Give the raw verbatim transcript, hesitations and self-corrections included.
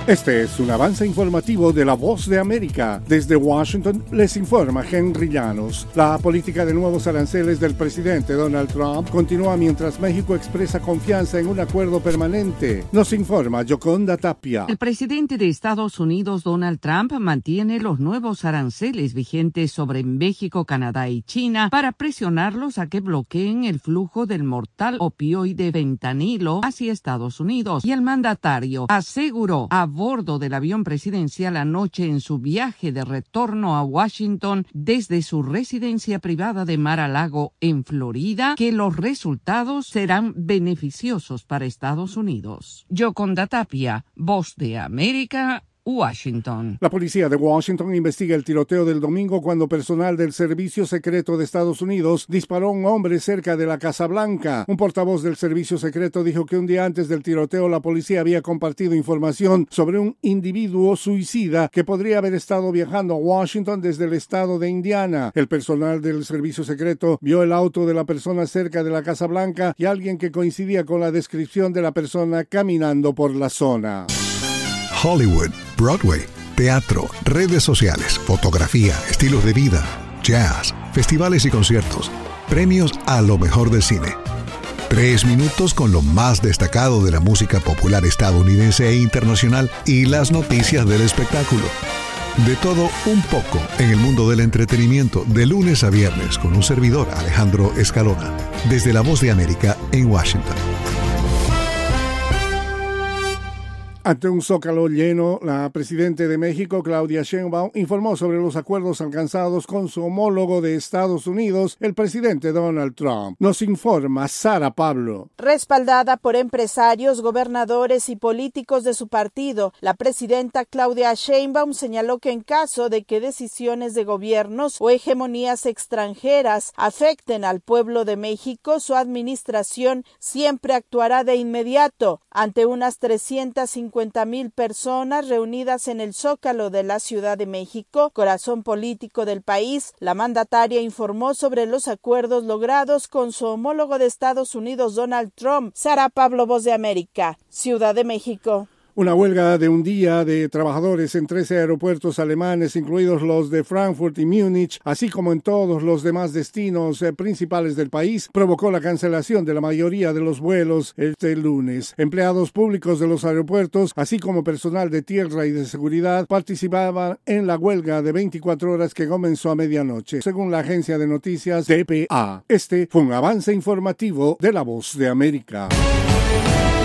Este es un avance informativo de La Voz de América. Desde Washington les informa Henry Llanos. La política de nuevos aranceles del presidente Donald Trump continúa mientras México expresa confianza en un acuerdo permanente. Nos informa Yoconda Tapia. El presidente de Estados Unidos, Donald Trump, mantiene los nuevos aranceles vigentes sobre México, Canadá y China para presionarlos a que bloqueen el flujo del mortal opioide fentanilo hacia Estados Unidos. Y el mandatario aseguró a bordo del avión presidencial anoche en su viaje de retorno a Washington desde su residencia privada de Mar-a-Lago en Florida que los resultados serán beneficiosos para Estados Unidos. Yoconda Tapia, Voz de América, Washington. La policía de Washington investiga el tiroteo del domingo cuando personal del Servicio Secreto de Estados Unidos disparó a un hombre cerca de la Casa Blanca. Un portavoz del Servicio Secreto dijo que un día antes del tiroteo la policía había compartido información sobre un individuo suicida que podría haber estado viajando a Washington desde el estado de Indiana. El personal del Servicio Secreto vio el auto de la persona cerca de la Casa Blanca y alguien que coincidía con la descripción de la persona caminando por la zona. Hollywood, Broadway, teatro, redes sociales, fotografía, estilos de vida, jazz, festivales y conciertos, premios a lo mejor del cine. Tres minutos con lo más destacado de la música popular estadounidense e internacional y las noticias del espectáculo. De todo un poco en el mundo del entretenimiento de lunes a viernes con un servidor, Alejandro Escalona, desde La Voz de América en Washington. Ante un Zócalo lleno, la presidenta de México, Claudia Sheinbaum, informó sobre los acuerdos alcanzados con su homólogo de Estados Unidos, el presidente Donald Trump. Nos informa Sara Pablo. Respaldada por empresarios, gobernadores y políticos de su partido, la presidenta Claudia Sheinbaum señaló que en caso de que decisiones de gobiernos o hegemonías extranjeras afecten al pueblo de México, su administración siempre actuará de inmediato. Ante unas trescientas cincuenta mil personas reunidas en el Zócalo de la Ciudad de México, corazón político del país, la mandataria informó sobre los acuerdos logrados con su homólogo de Estados Unidos, Donald Trump. Sara Pablo, Voz de América, Ciudad de México. Una huelga de un día de trabajadores en trece aeropuertos alemanes, incluidos los de Frankfurt y Múnich, así como en todos los demás destinos eh, principales del país, provocó la cancelación de la mayoría de los vuelos este lunes. Empleados públicos de los aeropuertos, así como personal de tierra y de seguridad, participaban en la huelga de veinticuatro horas que comenzó a medianoche, según la agencia de noticias D P A. Este fue un avance informativo de La Voz de América.